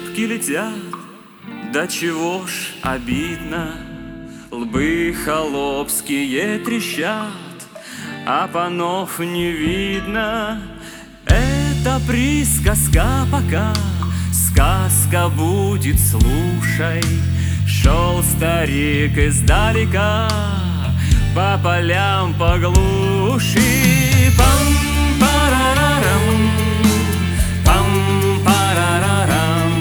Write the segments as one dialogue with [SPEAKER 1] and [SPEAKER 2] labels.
[SPEAKER 1] щепки летят, да чего ж обидно. Лбы холопские трещат, а панов не видно. Это присказка пока, сказка будет, слушай. Шел старик издалека, по полям, по глуши. Пам-парарарам, пам-парарарам,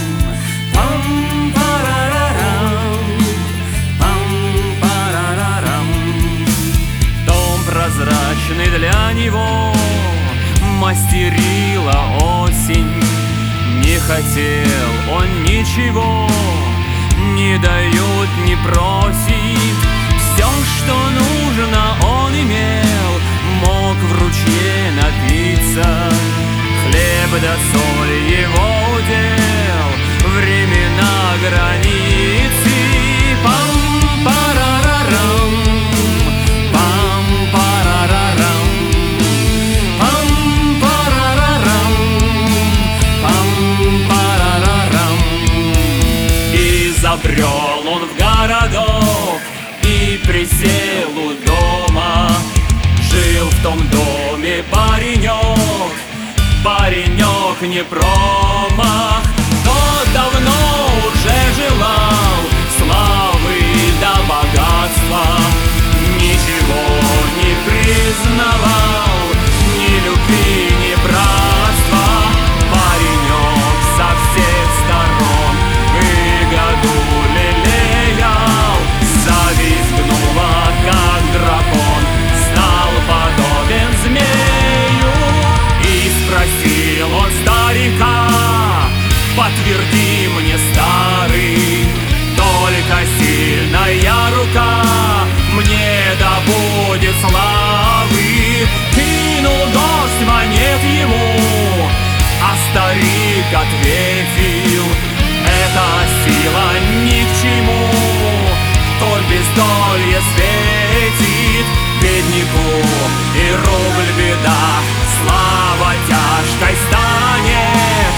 [SPEAKER 1] пам-парарарам, пам-парарарам. Дом прозрачный для него мастерила осень. Не хотел он ничего, не дает, не просит. Все, что нужно, он имел, мог в ручье напиться. Хлеб да соль его удел, времена границы. Пам-парарарам, пам-парарарам, пам-парарарам, пам-парарарам. И забрел он в городок, и присел у дома. Жил в том доме паренек, паренек не промах. Тот давно уже желал славы да богатства, ничего не признавал, ни любви, ни братства. Паренек со всех сторон выгоду лелеял, зависть гнула, как дракон, стал подобен змею. И спросил он старика: подтверди мне, старый, только сильная рука мне да будет славы. Кинул гость монет ему, а старик ответил: эта сила ни к чему, толь бездолье светит бедняку, и рубль беда, слава тяжкой станет.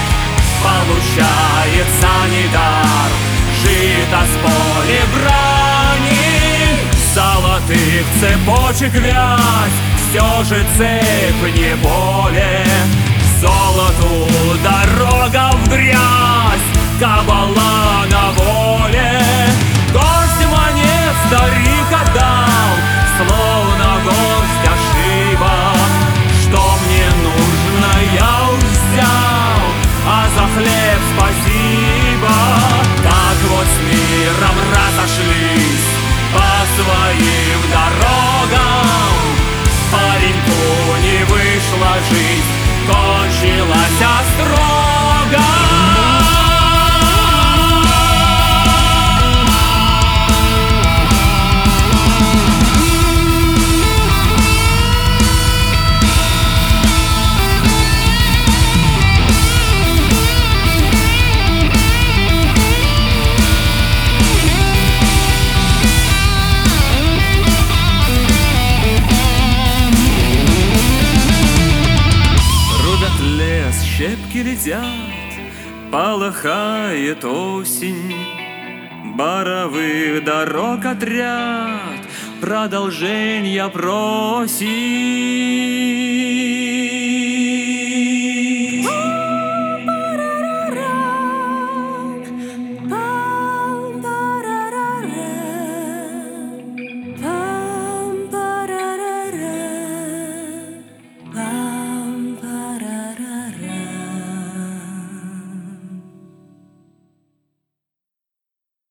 [SPEAKER 1] Получается недар, жито с поля брани. Золотых цепочек вязь, все же цепь не более. Золоту дорога в грязь, кабала на воле. Горсть монет старик отдал, словно горсть ошибок. Что мне нужно, я уж взял, а за хлеб спасибо. Так вот с миром разошлись по своим дорогам. Пареньку не вышла жизнь, кончилась острога. Щепки летят, полыхает осень, боровых дорог отряд продолжения просит.